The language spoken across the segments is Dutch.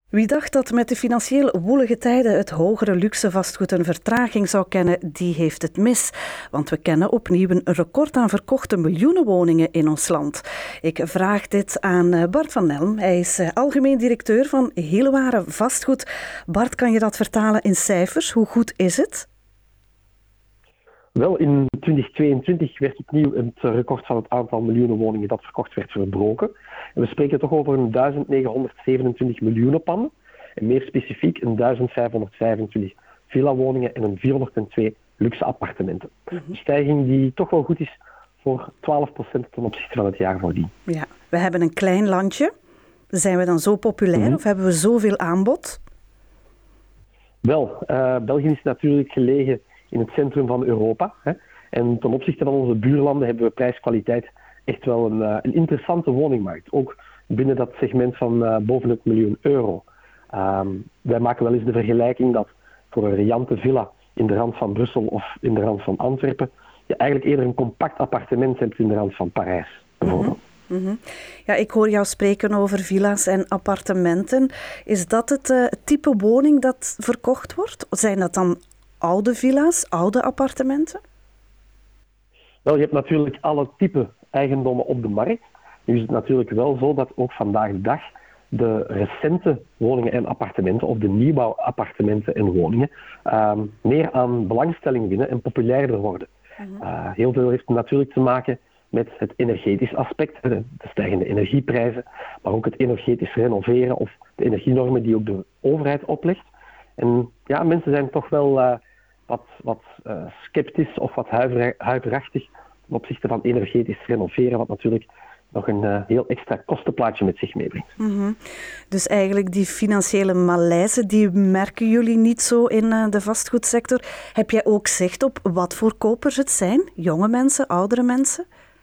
Wie dacht dat met de financieel woelige tijden het hogere luxe vastgoed een vertraging zou kennen, die heeft het mis. Want we kennen opnieuw een record aan verkochte miljoenen woningen in ons land. Ik vraag dit aan Bart van Nelm. Hij is algemeen directeur van Hieleware Vastgoed. Bart, kan je dat vertalen in cijfers? Hoe goed is het? Wel, in 2022 werd opnieuw het record van het aantal miljoenen woningen dat verkocht werd verbroken. En we spreken toch over een 1927 miljoenen panden. En meer specifiek een 1525 villa-woningen en een 402 luxe appartementen. Een stijging die toch wel goed is voor 12% ten opzichte van het jaar voordien. Ja, we hebben een klein landje. Zijn we dan zo populair of hebben we zoveel aanbod? Wel, België is natuurlijk gelegen in het centrum van Europa. Hè. En ten opzichte van onze buurlanden hebben we prijs-kwaliteit echt wel een interessante woningmarkt. Ook binnen dat segment van boven het €1.000.000. Wij maken wel eens de vergelijking dat voor een riante villa in de rand van Brussel of in de rand van Antwerpen je eigenlijk eerder een compact appartement hebt in de rand van Parijs, bijvoorbeeld. Ja, ik hoor jou spreken over villa's en appartementen. Is dat het type woning dat verkocht wordt? Zijn dat dan oude villa's, oude appartementen? Wel, je hebt natuurlijk alle type eigendommen op de markt. Nu is het natuurlijk wel zo dat ook vandaag de dag de recente woningen en appartementen, of de nieuwbouwappartementen en woningen, meer aan belangstelling winnen en populairder worden. Heel veel heeft natuurlijk te maken met het energetisch aspect, de stijgende energieprijzen, maar ook het energetisch renoveren of de energienormen die ook de overheid oplegt. En ja, mensen zijn toch wel wat sceptisch of wat huiverachtig ten opzichte van energetisch renoveren, wat natuurlijk nog een heel extra kostenplaatje met zich meebrengt. Dus eigenlijk die financiële malaise, die merken jullie niet zo in de vastgoedsector. Heb jij ook zicht op wat voor kopers het zijn? Jonge mensen, oudere mensen?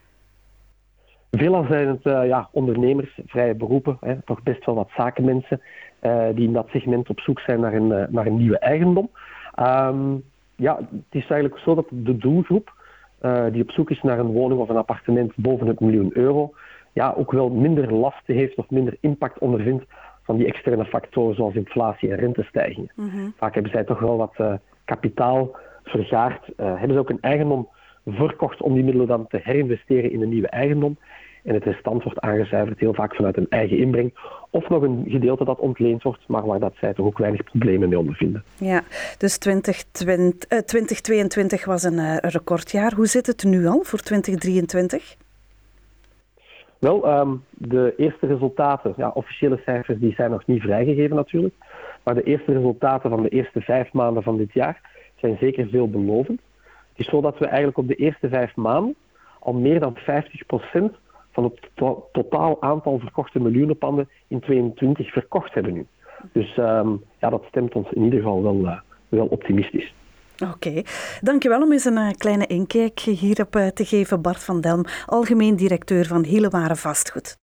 Veelal zijn het ondernemers, vrije beroepen, toch best wel wat zakenmensen die in dat segment op zoek zijn naar een nieuwe eigendom. Het is eigenlijk zo dat de doelgroep die op zoek is naar een woning of een appartement boven het €1.000.000, ook wel minder last heeft of minder impact ondervindt van die externe factoren zoals inflatie en rentestijgingen. Vaak hebben zij toch wel wat kapitaal vergaard. Hebben ze ook een eigendom verkocht om die middelen dan te herinvesteren in een nieuwe eigendom. En het restant wordt aangezuiverd heel vaak vanuit een eigen inbreng. Of nog een gedeelte dat ontleend wordt, maar waar dat zij toch ook weinig problemen mee ondervinden. Ja, dus 2022 was een recordjaar. Hoe zit het nu al voor 2023? Wel, de eerste resultaten, officiële cijfers, die zijn nog niet vrijgegeven natuurlijk. Maar de eerste resultaten van de eerste 5 maanden van dit jaar zijn zeker veelbelovend. Het is zo dat we eigenlijk op de eerste 5 maanden al meer dan 50% van het totaal aantal verkochte miljoenenpanden in 2022 verkocht hebben nu. Dus dat stemt ons in ieder geval wel optimistisch. Oké, dankjewel om eens een kleine inkijk hierop te geven, Bart van Nelm, algemeen directeur van Hieleware Vastgoed.